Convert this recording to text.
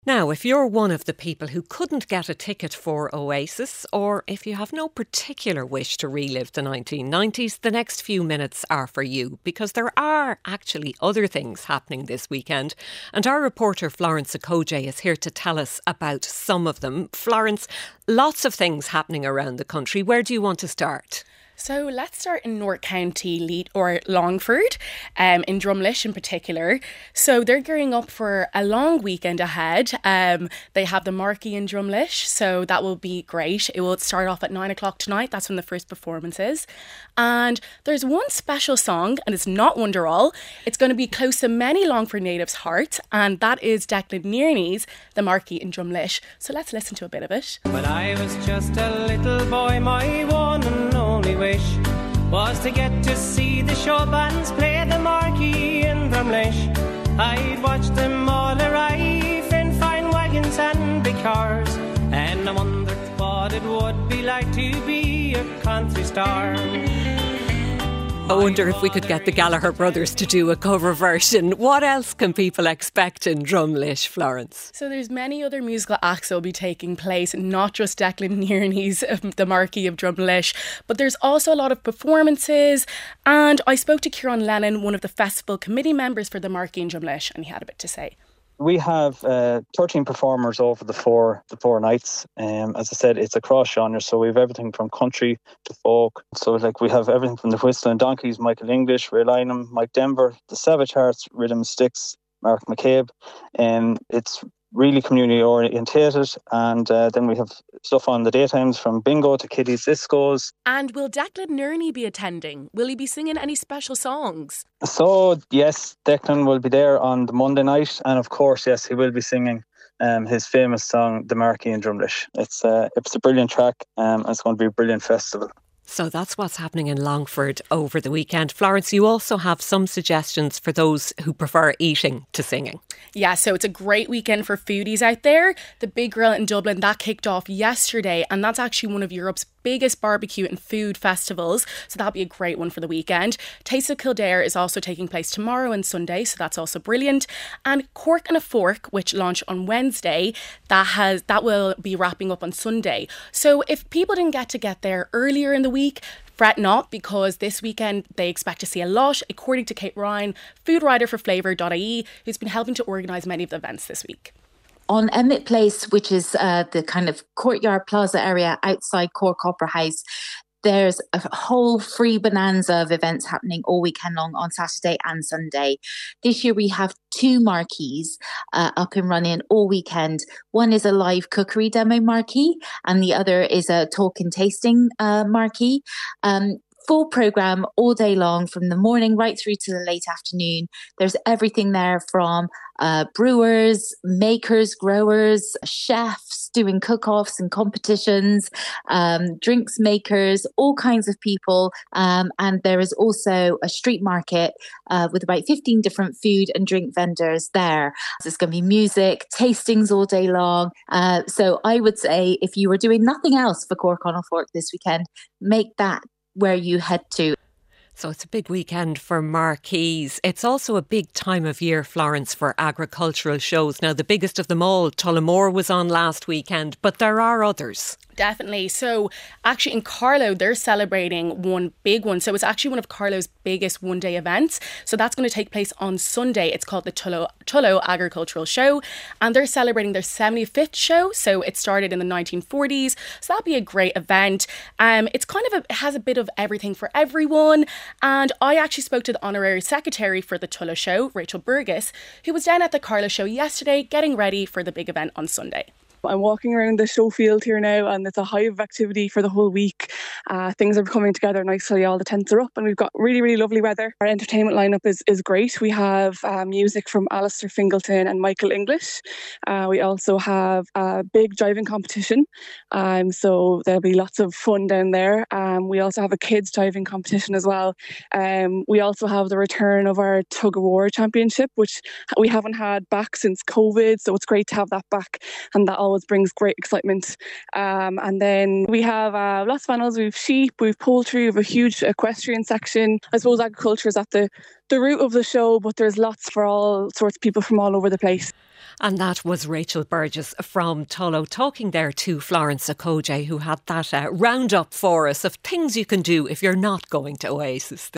Now, if you're one of the people who couldn't get a ticket for Oasis, or if you have no particular wish to relive the 1990s, the next few minutes are for you, because there are actually other things happening this weekend. And our reporter Florence Okoje is here to tell us about some of them. Florence, lots of things happening around the country. Where do you want to start? So let's start in North County or Longford, in Drumlish in particular. So they're gearing up for a long weekend ahead. They have the Marquee in Drumlish, so that will be great. It will start off at 9 o'clock tonight. That's when the first performance is. And there's one special song, and it's not Wonderwall. It's going to be close to many Longford natives' hearts, and that is Declan Nearney's The Marquee in Drumlish. So let's listen to a bit of it. When I was just a little boy, my one and only wish was to get to see the show bands play the Marquee in Drumlish. I'd watch them all arrive in fine wagons and big cars, and I wondered what it would be like to be a country star. I wonder if we could get the Gallagher brothers to do a cover version. What else can people expect in Drumlish, Florence? So there's many other musical acts that will be taking place, not just Declan Nearney's The Marquee of Drumlish, but there's also a lot of performances. And I spoke to Kieran Lennon, one of the festival committee members for The Marquee in Drumlish, and he had a bit to say. We have 13 performers over the four nights. As I said, it's across genres, so we have everything from country to folk. So we have everything from the Whistle and Donkeys, Michael English, Ray Lynham, Mike Denver, the Savage Hearts, Rhythm Sticks, Mark McCabe. It's really community orientated, and then we have stuff on the daytimes from bingo to kiddies discos. And will Declan Nearney be attending? Will he be singing any special songs? So yes, Declan will be there on the Monday night, and of course, yes, he will be singing his famous song, The Marquee in Drumlish. It's a brilliant track, and it's going to be a brilliant festival. So that's what's happening in Longford over the weekend. Florence, you also have some suggestions for those who prefer eating to singing. Yeah, so it's a great weekend for foodies out there. The Big Grill in Dublin, that kicked off yesterday, and that's actually one of Europe's biggest barbecue and food festivals, so that'll be a great one for the weekend. Taste of Kildare is also taking place tomorrow and Sunday, so that's also brilliant. And Cork and a Fork, which launched on Wednesday, that will be wrapping up on Sunday. So if people didn't get there earlier in the week, fret not, because this weekend they expect to see a lot, according to Kate Ryan, food writer for Flavour.ie, who's been helping to organise many of the events this week. On Emmett Place, which is the kind of courtyard plaza area outside Cork Opera House, there's a whole free bonanza of events happening all weekend long on Saturday and Sunday. This year we have 2 marquees up and running all weekend. One is a live cookery demo marquee, and the other is a talk and tasting marquee. Full programme all day long, from the morning right through to the late afternoon. There's everything there from brewers, makers, growers, chefs doing cook-offs and competitions, drinks makers, all kinds of people. And there is also a street market with about 15 different food and drink vendors there. So it's going to be music, tastings all day long. So I would say if you were doing nothing else for Cork on a Fork this weekend, make that where you head to. So it's a big weekend for marquees. It's also a big time of year, Florence, for agricultural shows. Now, the biggest of them all, Tullamore, was on last weekend, but there are others. Definitely. So actually in Carlow, they're celebrating one big one. So it's actually one of Carlow's biggest one-day events. So that's going to take place on Sunday. It's called the Tullow Agricultural Show, and they're celebrating their 75th show. So it started in the 1940s. So that'll be a great event. It's kind of it has a bit of everything for everyone. And I actually spoke to the honorary secretary for the Tullow Show, Rachel Burgess, who was down at the Carlow Show yesterday getting ready for the big event on Sunday. I'm walking around the show field here now, and it's a hive of activity for the whole week. Things are coming together nicely. All the tents are up, and we've got really, really lovely weather. Our entertainment lineup is great. We have music from Alistair Fingleton and Michael English. We also have a big driving competition, so there'll be lots of fun down there. We also have a kids driving competition as well. We also have the return of our Tug of War Championship, which we haven't had back since COVID, so it's great to have that back, and that always brings great excitement. And then we have lots of animals. We have sheep, we have poultry, we have a huge equestrian section. I suppose agriculture is at the root of the show, but there's lots for all sorts of people from all over the place. And that was Rachel Burgess from Tullow talking there to Florence Okoje, who had that roundup for us of things you can do if you're not going to Oasis.